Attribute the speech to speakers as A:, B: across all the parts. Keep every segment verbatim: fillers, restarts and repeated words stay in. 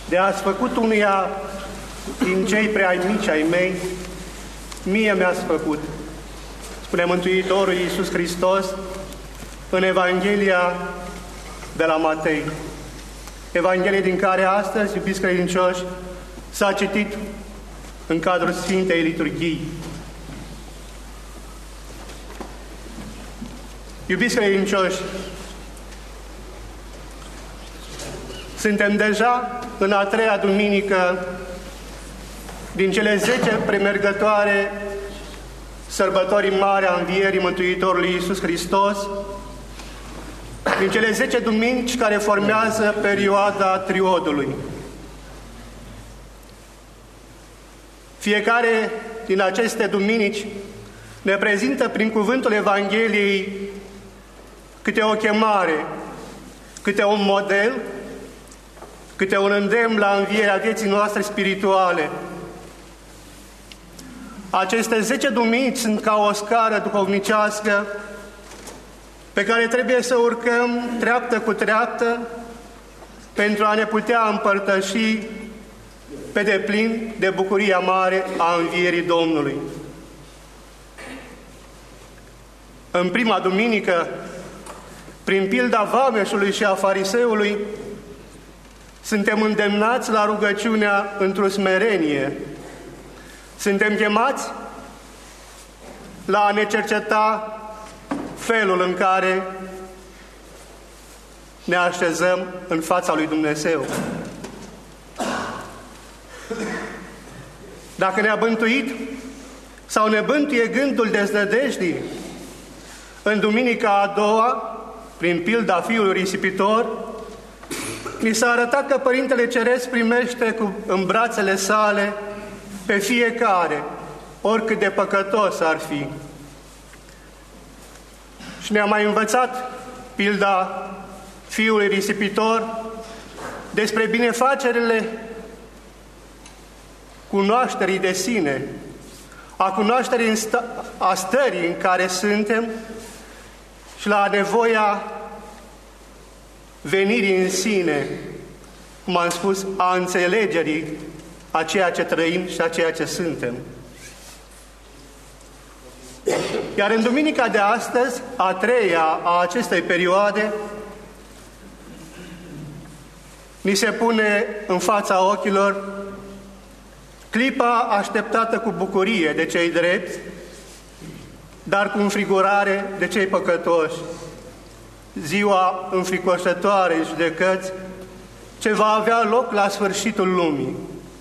A: de a-ți făcut unuia din cei prea mici ai mei, mie mi-ați făcut, spune Mântuitorul Iisus Hristos în Evanghelia de la Matei. Evanghelie din care astăzi, iubiți credincioși, s-a citit în cadrul Sfintei Liturghii. Iubiți credincioși, suntem deja în a treia duminică din cele zece premergătoare sărbătorii mari a Învierii Mântuitorului Iisus Hristos, din cele zece duminici care formează perioada triodului. Fiecare din aceste duminici ne prezintă prin cuvântul Evangheliei câte o chemare, câte un model, câte un îndemn la învierea vieții noastre spirituale. Aceste zece duminici sunt ca o scară duhovnicească pe care trebuie să urcăm treaptă cu treaptă pentru a ne putea împărtăși pe deplin de bucuria mare a învierii Domnului. În prima duminică, prin pilda vameșului și a fariseului, suntem îndemnați la rugăciunea într-o smerenie. Suntem chemați la a ne cerceta felul în care ne așezăm în fața lui Dumnezeu. Dacă ne-a bântuit sau ne bântuie gândul deznădejdii, în duminica a doua, prin pilda fiului risipitor, ni s-a arătat că Părintele Ceresc primește cu, în brațele sale pe fiecare, oricât de păcătos ar fi. Și ne-a mai învățat pilda fiului risipitor despre binefacerile cunoașterii de sine, a cunoașterii a stării în care suntem și la nevoia venirii în sine, cum am spus, a înțelegerii a ceea ce trăim și a ceea ce suntem. Iar în duminica de astăzi, a treia a acestei perioade, ni se pune în fața ochilor clipa așteptată cu bucurie de cei drepți, dar cu înfrigurare de cei păcătoși, ziua înfricoșătoare în judecăți ce va avea loc la sfârșitul lumii.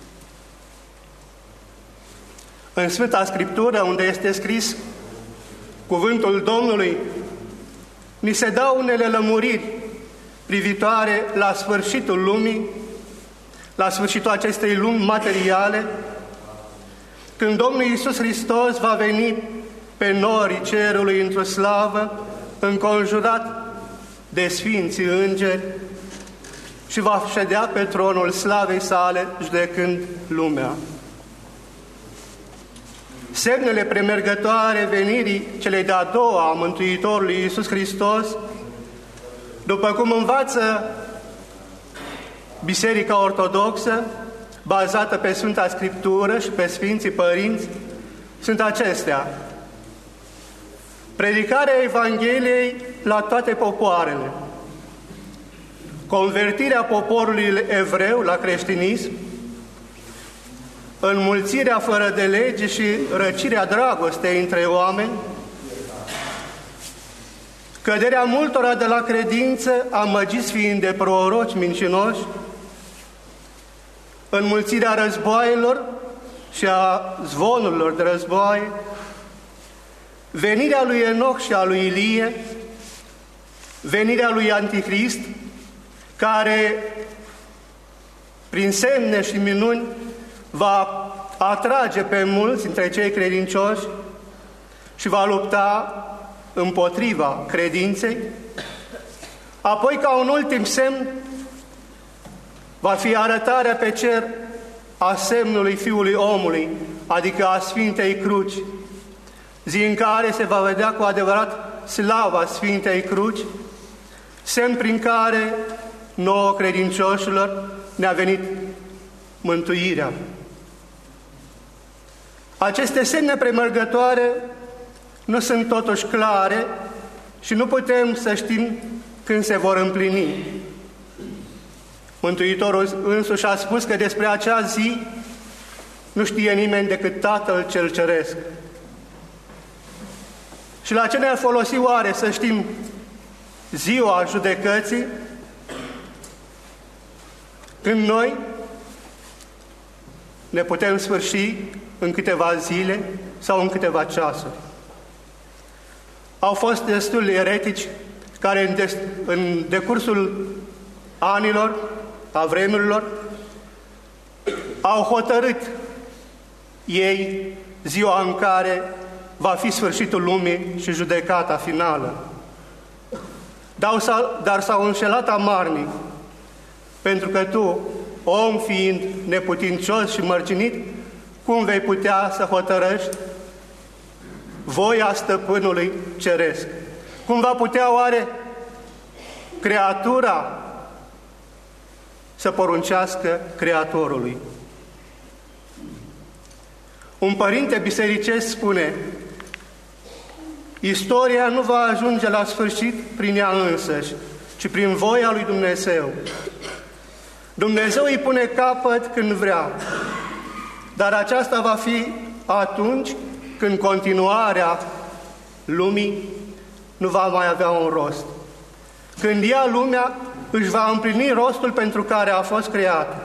A: În Sfânta Scriptură, unde este scris cuvântul Domnului, ni se dau unele lămuriri privitoare la sfârșitul lumii, la sfârșitul acestei lumi materiale, când Domnul Iisus Hristos va veni pe norii cerului într-o slavă, înconjurat de sfinții îngeri și va ședea pe tronul slavei sale, judecând lumea. Semnele premergătoare venirii celei de-a doua a Mântuitorului Iisus Hristos, după cum învață Biserica Ortodoxă, bazată pe Sfânta Scriptură și pe Sfinții Părinți, sunt acestea: predicarea Evangheliei la toate popoarele, convertirea poporului evreu la creștinism, înmulțirea fără de lege și răcirea dragostei între oameni, căderea multora de la credință, amăgiți fiind de proroci mincinoși, înmulțirea războaielor și a zvonurilor de războaie, venirea lui Enoch și a lui Ilie, venirea lui Antichrist, care prin semne și minuni va atrage pe mulți dintre cei credincioși și va lupta împotriva credinței. Apoi, ca un ultim semn, va fi arătarea pe cer a semnului Fiului Omului, adică a Sfintei Cruci, zi în care se va vedea cu adevărat slava Sfintei Cruci, semn prin care nouă credincioșilor ne-a venit mântuirea. Aceste semne premergătoare nu sunt totuși clare și nu putem să știm când se vor împlini. Mântuitorul însuși a spus că despre acea zi nu știe nimeni decât Tatăl cel Ceresc. Și la ce ne-ar folosi oare să știm ziua judecății, când noi ne putem sfârși în câteva zile sau în câteva ceasuri? Au fost destuli eretici care în, des, în decursul anilor, a vremurilor, au hotărât ei ziua în care va fi sfârșitul lumii și judecata finală. Dar s-au înșelat amarnic, pentru că tu, om fiind neputincios și mărginit, cum vei putea să hotărăști voia Stăpânului Ceresc? Cum va putea oare creatura să poruncească Creatorului? Un părinte bisericesc spune: istoria nu va ajunge la sfârșit prin ea însăși, ci prin voia lui Dumnezeu. Dumnezeu îi pune capăt când vrea, dar aceasta va fi atunci când continuarea lumii nu va mai avea un rost. Când ea, lumea, își va împlini rostul pentru care a fost creată.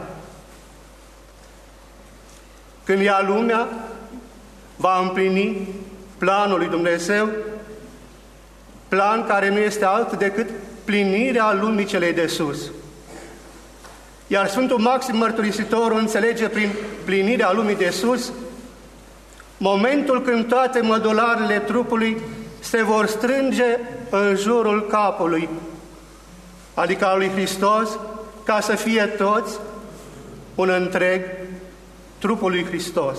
A: Când ea, lumea, va împlini planul lui Dumnezeu, plan care nu este altul decât plinirea lumii celei de sus. Iar Sfântul Maxim Mărturisitorul înțelege prin plinirea lumii de sus momentul când toate mădularele trupului se vor strânge în jurul capului, adică al lui Hristos, ca să fie toți un întreg trupul lui Hristos.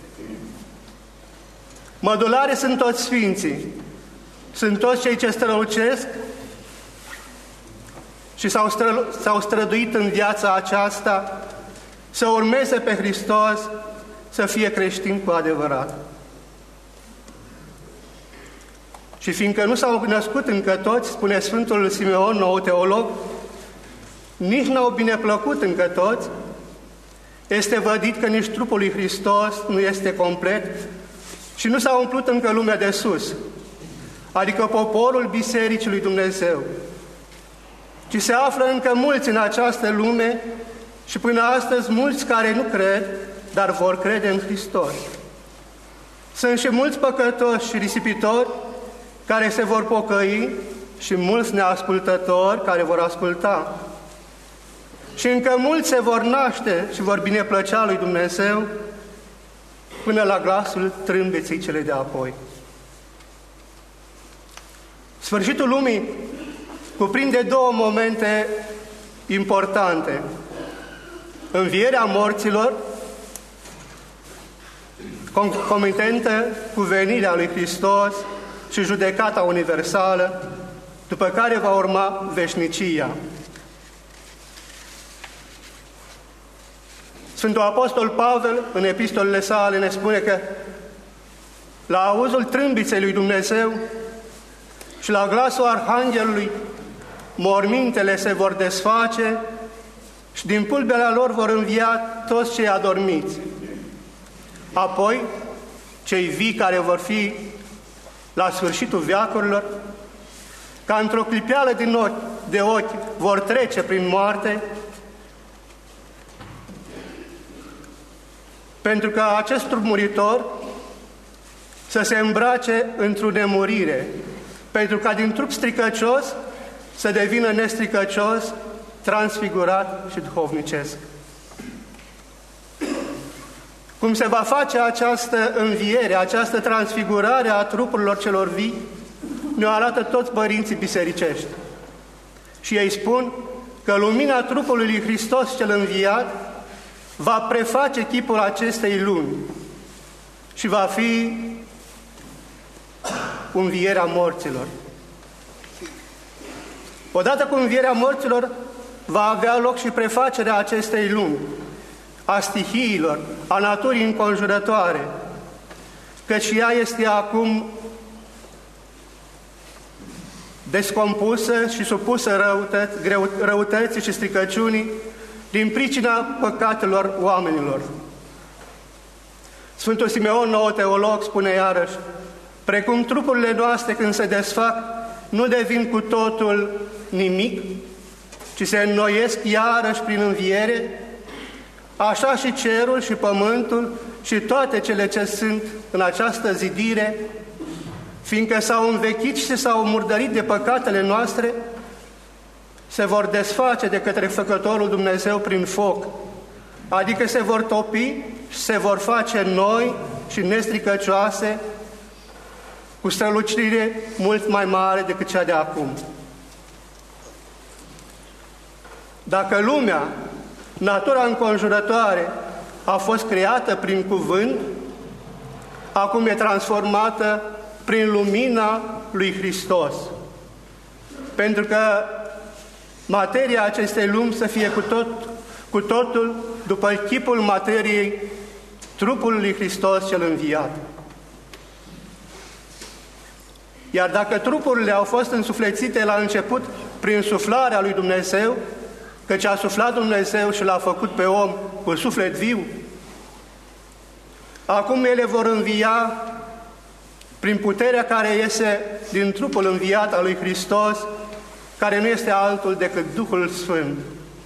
A: Mădulare sunt toți sfinții, sunt toți cei ce strălucesc și s-au, stră, s-au străduit în viața aceasta să urmeze pe Hristos, să fie creștini cu adevărat. Și fiindcă nu s-au născut încă toți, spune Sfântul Simeon, nou teolog, nici n-au bineplăcut încă toți, este vădit că nici trupul lui Hristos nu este complet și nu s-a umplut încă lumea de sus, adică poporul Bisericii lui Dumnezeu, ci se află încă mulți în această lume și până astăzi mulți care nu cred, dar vor crede în Hristos. Sunt și mulți păcătoși și risipitori care se vor pocăi și mulți neascultători care vor asculta. Și încă mulți se vor naște și vor bineplăcea lui Dumnezeu până la glasul trâmbiței cele de apoi. Sfârșitul lumii cuprinde două momente importante: învierea morților, concomitentă cu venirea lui Hristos și judecata universală, după care va urma veșnicia. Sfântul Apostol Pavel, în epistolele sale, ne spune că la auzul trâmbiței lui Dumnezeu și la glasul Arhanghelului, mormintele se vor desface și din pulberea lor vor învia toți cei adormiți. Apoi, cei vii care vor fi la sfârșitul veacurilor, ca într-o clipeală din ochi, de ochi, vor trece prin moarte, pentru că acest trup muritor să se îmbrace într-o nemurire, pentru ca din trup stricăcios să devină nestricăcios, transfigurat și duhovnicesc. Cum se va face această înviere, această transfigurare a trupurilor celor vii, ne arată toți părinții bisericești. Și ei spun că lumina trupului lui Hristos cel înviat va preface chipul acestei lumi și va fi învierea morților. Odată cu învierea morților va avea loc și prefacerea acestei lumi, a stihiilor, a naturii înconjurătoare, căci ea este acum descompusă și supusă răutăți, greu, răutății și stricăciunii din pricina păcatelor oamenilor. Sfântul Simeon, nou teolog, spune iarăși: precum trupurile noastre când se desfac nu devin cu totul nimic, ci se înnoiesc iarăși prin înviere, așa și cerul și pământul și toate cele ce sunt în această zidire, fiindcă s-au învechit și s-au murdărit de păcatele noastre, se vor desface de către Făcătorul Dumnezeu prin foc, adică se vor topi și se vor face noi și nestricăcioase, cu strălucire mult mai mare decât cea de acum. Dacă lumea, natura înconjurătoare, a fost creată prin cuvânt, acum e transformată prin lumina lui Hristos. Pentru că materia acestei lumi să fie cu, tot, cu totul după chipul materiei trupului lui Hristos cel înviat. Iar dacă trupurile au fost însuflețite la început prin suflarea lui Dumnezeu, căci a suflat Dumnezeu și l-a făcut pe om cu suflet viu, acum ele vor învia prin puterea care iese din trupul înviat al lui Hristos, care nu este altul decât Duhul Sfânt.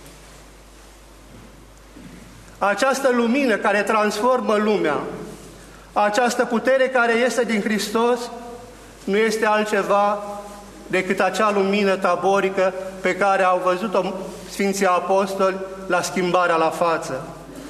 A: Această lumină care transformă lumea, această putere care iese din Hristos, nu este altceva decât acea lumină taborică pe care au văzut-o Sfinții Apostoli la schimbarea la față.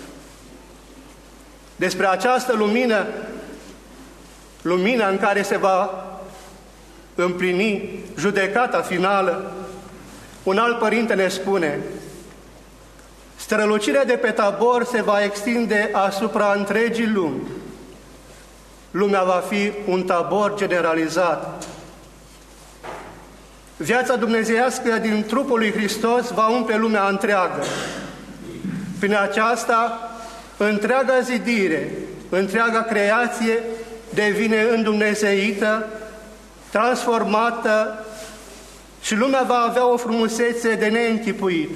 A: Despre această lumină, lumina în care se va împlini judecata finală, un alt părinte ne spune: strălucirea de pe Tabor se va extinde asupra întregii lumi. Lumea va fi un tabor generalizat. Viața dumnezeiască din trupul lui Hristos va umple lumea întreagă. Prin aceasta, întreaga zidire, întreaga creație devine îndumnezeită, transformată și lumea va avea o frumusețe de neînchipuit.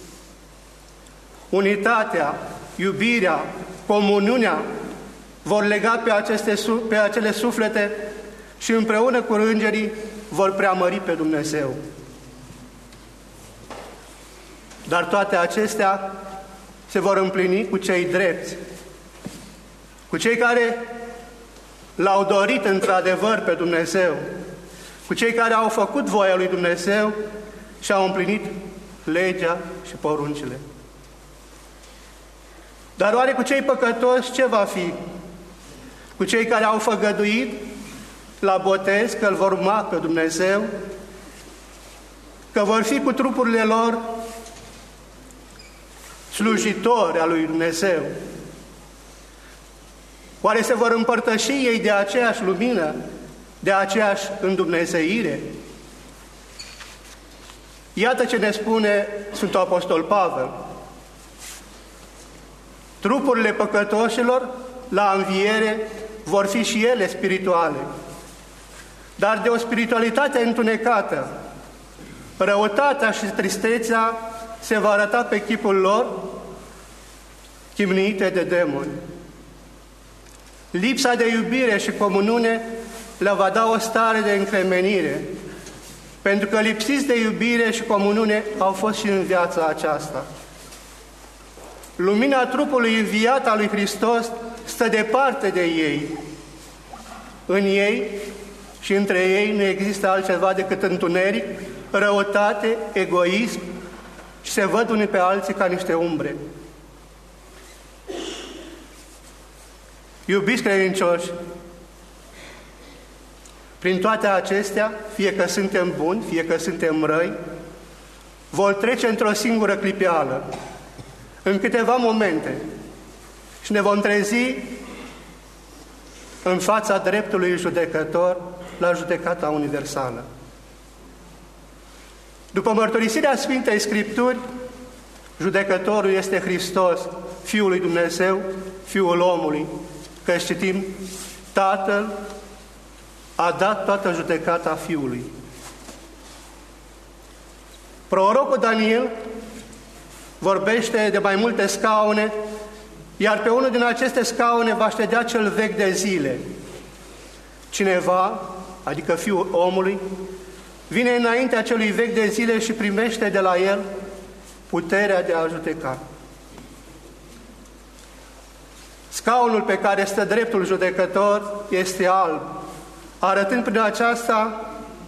A: Unitatea, iubirea, comuniunea vor lega pe, aceste, pe acele suflete și împreună cu îngerii vor preamări pe Dumnezeu. Dar toate acestea se vor împlini cu cei drepți, cu cei care l-au dorit într-adevăr pe Dumnezeu, cu cei care au făcut voia lui Dumnezeu și au împlinit legea și poruncile. Dar oare cu cei păcătoși ce va fi? Cu cei care au făgăduit la botez că îl vor urma pe Dumnezeu, că vor fi cu trupurile lor slujitori al lui Dumnezeu? Oare se vor împărtăși ei de aceeași lumină, de aceeași îndumnezeire? Iată ce ne spune Sfântul Apostol Pavel: trupurile păcătoșilor la înviere vor fi și ele spirituale, dar de o spiritualitate întunecată. Răutatea și tristețea se va arăta pe chipul lor, chimnuite de demoni. Lipsa de iubire și comuniune le va da o stare de încremenire, pentru că lipsiți de iubire și comuniune au fost și în viața aceasta. Lumina trupului înviat al lui Hristos stă departe de ei. În ei și între ei nu există altceva decât întuneric, răutate, egoism și se văd unii pe alții ca niște umbre. Iubiți credincioși, prin toate acestea, fie că suntem buni, fie că suntem răi, vor trece într-o singură clipeală, în câteva momente, și ne vom trezi în fața dreptului judecător la judecata universală. După mărturisirea Sfintei Scripturi, judecătorul este Hristos, Fiul lui Dumnezeu, Fiul omului, că citim, Tatăl a dat toată judecata Fiului. Prorocul Daniel vorbește de mai multe scaune, iar pe unul din aceste scaune va ședea cel vechi de zile. Cineva, adică Fiul omului, vine înaintea celui vechi de zile și primește de la el puterea de a judeca. Scaunul pe care stă dreptul judecător este alb, arătând prin aceasta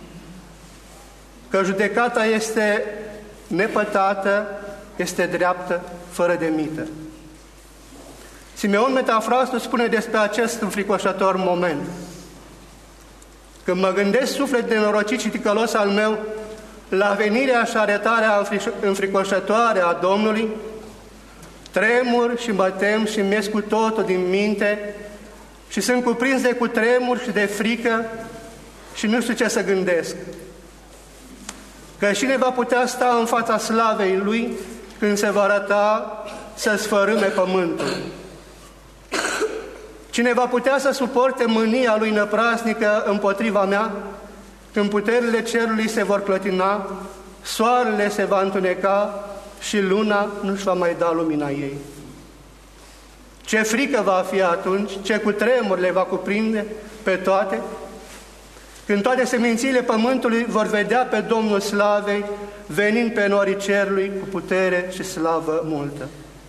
A: că judecata este nepătată, este dreaptă, fără de mită. Simeon Metafrastul spune despre acest înfricoșător moment: când mă gândesc, suflet nenorocit și ticălos al meu, la venirea și arătarea înfricoșătoare a Domnului, tremur și mă tem și mi-ies cu totul din minte și sunt cuprins de cutremur și de frică și nu știu ce să gândesc. Că cine va putea sta în fața slavei Lui când se va arăta să sfărâme pământul? Cine va putea să suporte mânia Lui năprasnică împotriva mea, când puterile cerului se vor clătina, soarele se va întuneca și luna nu-și va mai da lumina ei? Ce frică va fi atunci, ce cutremur le va cuprinde pe toate, când toate semințiile pământului vor vedea pe Domnul Slavei venind pe norii cerului cu putere și slavă multă.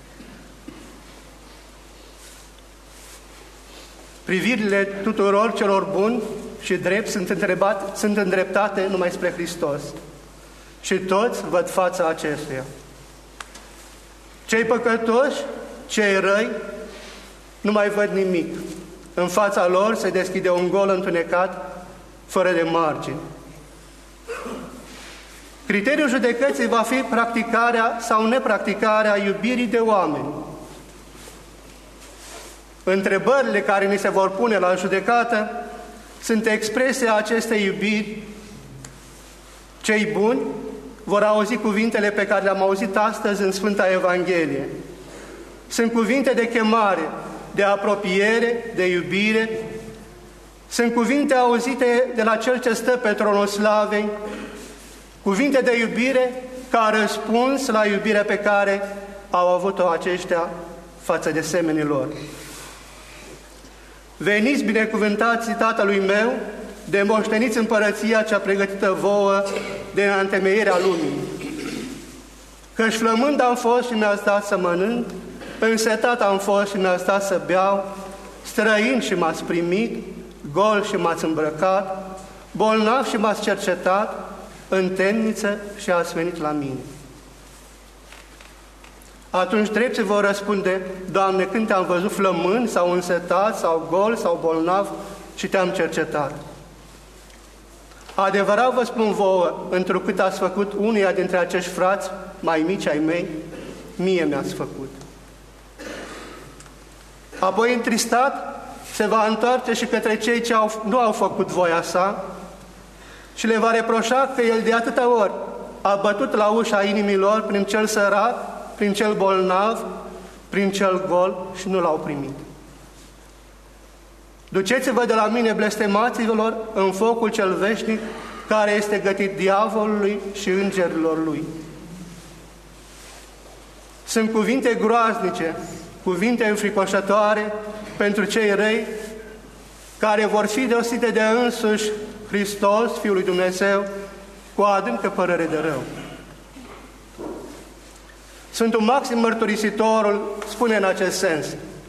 A: Privirile tuturor celor buni și drepți sunt, întrebat, sunt îndreptate numai spre Hristos și toți văd fața acestuia. Cei păcătoși, cei răi, nu mai văd nimic. În fața lor se deschide un gol întunecat, fără de margini. Criteriul judecății va fi practicarea sau nepracticarea iubirii de oameni. Întrebările care ni se vor pune la judecată sunt expresia acestei iubiri. Cei buni vor auzi cuvintele pe care le-am auzit astăzi în Sfânta Evanghelie. Sunt cuvinte de chemare, de apropiere, de iubire. Sunt cuvinte auzite de la Cel ce stă pe tronul slavei, cuvinte de iubire ca răspuns la iubirea pe care au avut-o aceștia față de semenii lor. Veniți binecuvântați Tatălui meu, de moșteniți împărăția cea pregătită vouă de întemeierea lumii. Căci flămând am fost și mi-ați dat să mănânc, însetat am fost și mi-ați dat să beau, străin și m-ați primit, gol și m-ați îmbrăcat, bolnav și m-ați cercetat, în temniță și ați venit la mine. Atunci drepții vor răspunde: Doamne, când te-am văzut flămând sau însetat sau gol sau bolnav și te-am cercetat? Adevărat vă spun vouă, întrucât ați făcut unuia dintre acești frați mai mici ai mei, mie mi-ați făcut. Apoi, întristat, se va întoarce și către cei ce au, nu au făcut voia sa și le va reproșa că el de atâta ori a bătut la ușa inimilor prin cel sărac, prin cel bolnav, prin cel gol și nu l-au primit. Duceți-vă de la mine, blestemaților, în focul cel veșnic, care este gătit diavolului și îngerilor lui. Sunt cuvinte groaznice, cuvinte înfricoșătoare pentru cei răi, care vor fi deosebite de însuși Hristos, Fiul lui Dumnezeu, cu adâncă părere de rău. Sfântul Maxim Mărturisitorul spune în acest sens: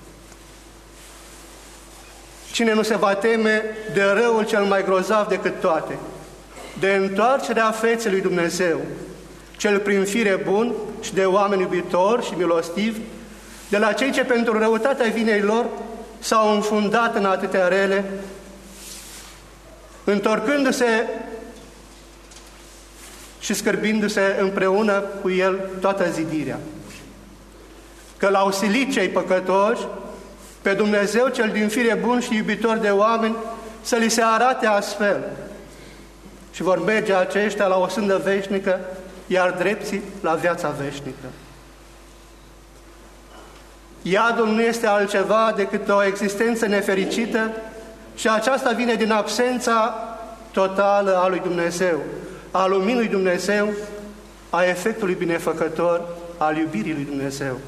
A: cine nu se va teme de răul cel mai grozav decât toate, de întoarcerea feței lui Dumnezeu, cel prin fire bun și de oameni iubitori și milostivi, de la cei ce pentru răutatea vinei lor s-au înfundat în atâtea rele, întorcându-se și scârbindu-se împreună cu el toată zidirea. Că l-au silit cei păcătoși pe Dumnezeu cel din fire bun și iubitor de oameni să li se arate astfel și vor merge aceștia la o sândă veșnică, iar drepții la viața veșnică. Iadul nu este altceva decât o existență nefericită și aceasta vine din absența totală a lui Dumnezeu, a luminii lui Dumnezeu, a efectului binefăcător, al iubirii lui Dumnezeu.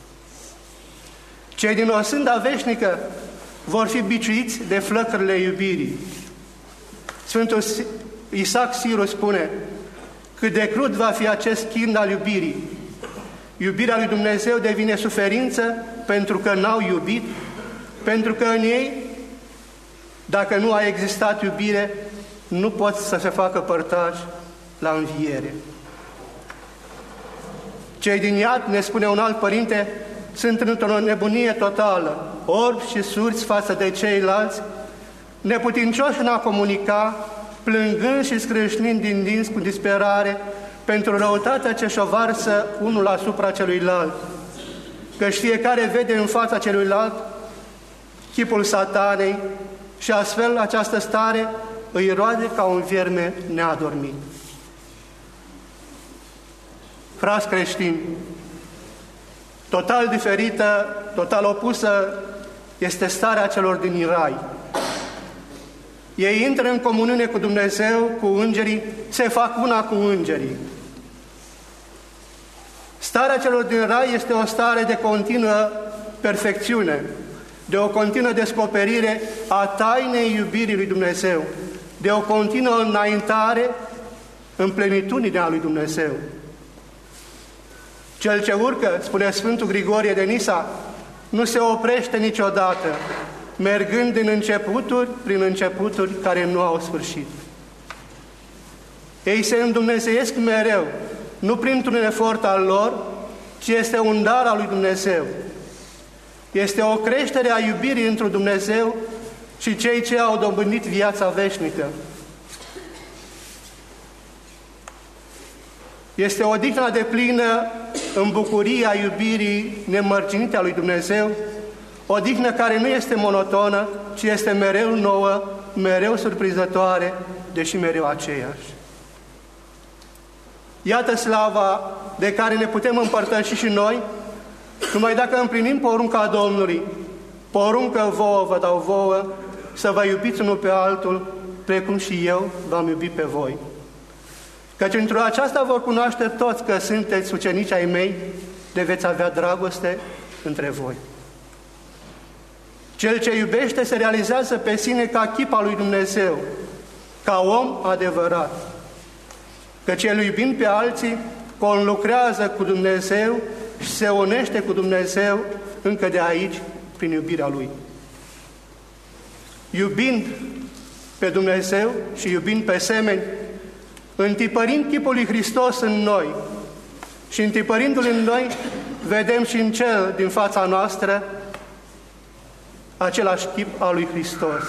A: Cei din o sânda veșnică vor fi biciuiți de flăcările iubirii. Sfântul Isaac Siru spune: cât de crud va fi acest chin al iubirii. Iubirea lui Dumnezeu devine suferință pentru că n-au iubit, pentru că în ei, dacă nu a existat iubire, nu pot să se facă părtași la înviere. Cei din iad, ne spune un alt părinte, sunt într-o nebunie totală, orbi și surți față de ceilalți, neputincioși în a comunica, plângând și scrâșnind din dinți cu disperare pentru răutatea ce-și o varsă unul asupra celuilalt, căci fiecare vede în fața celuilalt chipul satanei și astfel această stare îi roade ca un vierme neadormit. Frați creștini, total diferită, total opusă este starea celor din rai. Ei intră în comuniune cu Dumnezeu, cu îngerii, se fac una cu îngerii. Starea celor din rai este o stare de continuă perfecțiune, de o continuă descoperire a tainei iubirii lui Dumnezeu, de o continuă înaintare în plenitudinea lui Dumnezeu. Cel ce urcă, spune Sfântul Grigorie de Nisa, nu se oprește niciodată, mergând din începuturi prin începuturi care nu au sfârșit. Ei se îndumnezeiesc mereu, nu printr-un efort al lor, ci este un dar al lui Dumnezeu. Este o creștere a iubirii într-un Dumnezeu și cei ce au dobândit viața veșnică. Este o odihnă deplină în bucuria iubirii nemărginite a lui Dumnezeu, o dihnă care nu este monotonă, ci este mereu nouă, mereu surprinzătoare, deși mereu aceeași. Iată slava de care ne putem împărtăși și noi, numai dacă împlinim porunca Domnului. Poruncă vouă vă dau vouă, să vă iubiți unul pe altul, precum și eu v-am iubit pe voi. Căci într-o aceasta vor cunoaște toți că sunteți ucenici ai mei, de veți avea dragoste între voi. Cel ce iubește se realizează pe sine ca chip al lui Dumnezeu, ca om adevărat. Căci el, iubind pe alții, conlucrează cu Dumnezeu și se unește cu Dumnezeu încă de aici, prin iubirea Lui. Iubind pe Dumnezeu și iubind pe semeni, întipărim chipul lui Hristos în noi și întipărindu-L în noi, vedem și în cel din fața noastră același chip al lui Hristos.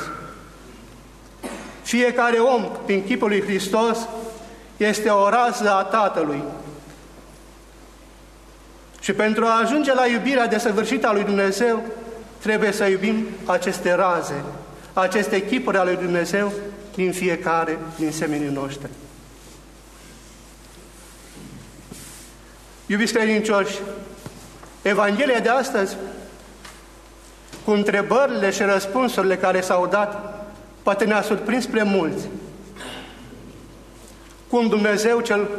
A: Fiecare om, prin chipul lui Hristos, este o rază a Tatălui. Și pentru a ajunge la iubirea desăvârșită a lui Dumnezeu, trebuie să iubim aceste raze, aceste chipuri ale lui Dumnezeu din fiecare din semenii noștri. Iubiți credincioși, Evanghelia de astăzi, cu întrebările și răspunsurile care s-au dat, poate ne-a surprins spre mulți. Cum Dumnezeu cel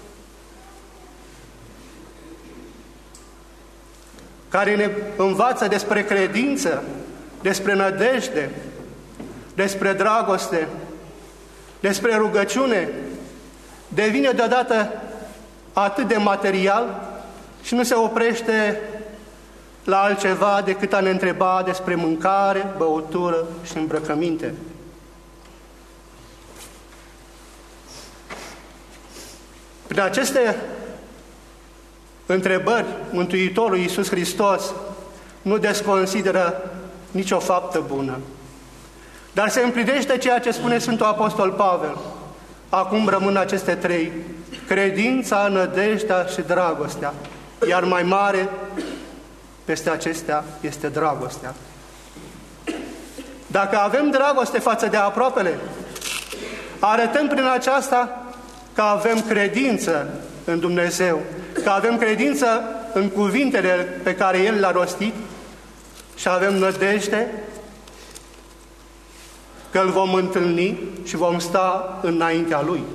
A: care ne învață despre credință, despre nădejde, despre dragoste, despre rugăciune, devine deodată atât de material și nu se oprește la altceva decât a ne întreba despre mâncare, băutură și îmbrăcăminte. Prin aceste întrebări, Mântuitorul Iisus Hristos nu desconsideră nicio faptă bună. Dar se împlinește ceea ce spune Sfântul Apostol Pavel. Acum rămân aceste trei: credința, nădejdea și dragostea. Iar mai mare peste acestea este dragostea. Dacă avem dragoste față de aproapele, arătăm prin aceasta că avem credință în Dumnezeu, că avem credință în cuvintele pe care El le-a rostit și avem nădejde că îl vom întâlni și vom sta înaintea Lui.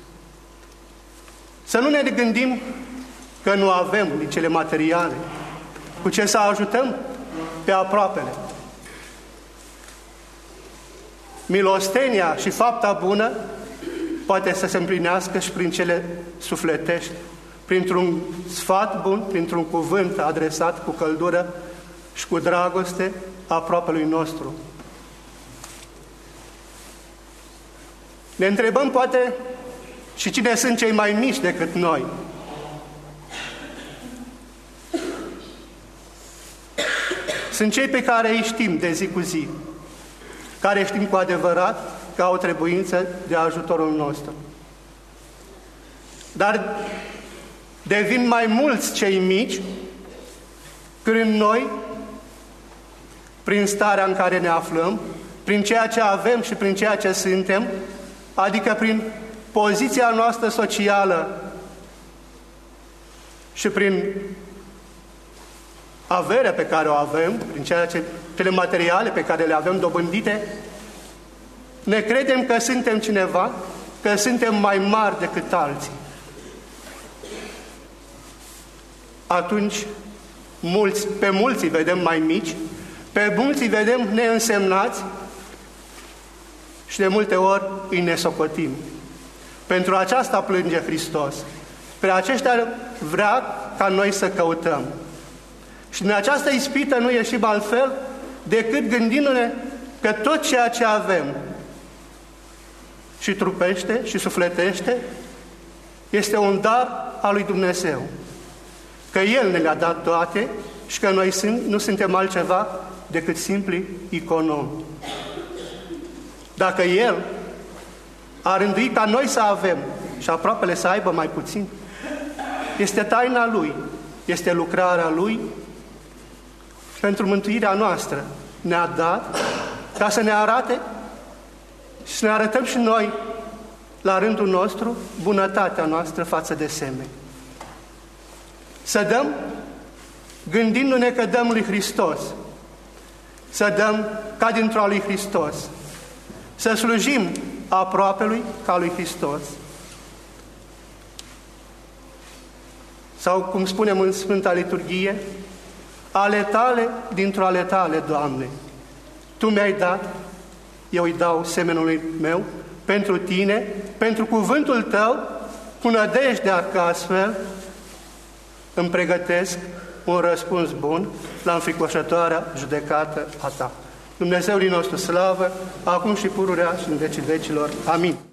A: Să nu ne gândim că nu avem din cele materiale, cu ce să ajutăm pe aproapele. Milostenia și fapta bună poate să se împlinească și prin cele sufletești, printr-un sfat bun, printr-un cuvânt adresat cu căldură și cu dragoste aproapelui nostru. Ne întrebăm poate și cine sunt cei mai mici decât noi. Sunt cei pe care îi știm de zi cu zi, care știm cu adevărat că au trebuință de ajutorul nostru. Dar devin mai mulți cei mici când noi, prin starea în care ne aflăm, prin ceea ce avem și prin ceea ce suntem, adică prin poziția noastră socială și prin averea pe care o avem, prin ceea ce, cele materiale pe care le avem dobândite, ne credem că suntem cineva, că suntem mai mari decât alții. Atunci, mulți, pe mulți îi vedem mai mici, pe mulți îi vedem neînsemnați și de multe ori îi nesocotim. Pentru aceasta plânge Hristos. Pe aceștia vrea ca noi să căutăm. Și din această ispită nu ieșim altfel decât gândindu-ne că tot ceea ce avem, și trupește și sufletește, este un dar al lui Dumnezeu. Că El ne le-a dat toate și că noi nu suntem altceva decât simpli economi. Dacă El a rânduit ca noi să avem și aproapele să aibă mai puțin, este taina Lui, este lucrarea Lui pentru mântuirea noastră. Ne-a dat ca să ne arate și să ne arătăm și noi, la rândul nostru, bunătatea noastră față de semeni. Să dăm, gândindu-ne că dăm lui Hristos, să dăm ca dintr-o lui Hristos, să slujim aproapelui ca lui Hristos. Sau, cum spunem în Sfânta Liturghie, ale Tale dintr-o ale Tale, Doamne. Tu mi-ai dat, eu îi dau semenului meu, pentru Tine, pentru cuvântul Tău, cu nădejdea că astfel îmi pregătesc un răspuns bun la înfricoșătoarea judecată a Ta. Dumnezeului nostru slavă, acum și pururea și în vecii vecilor. Amin.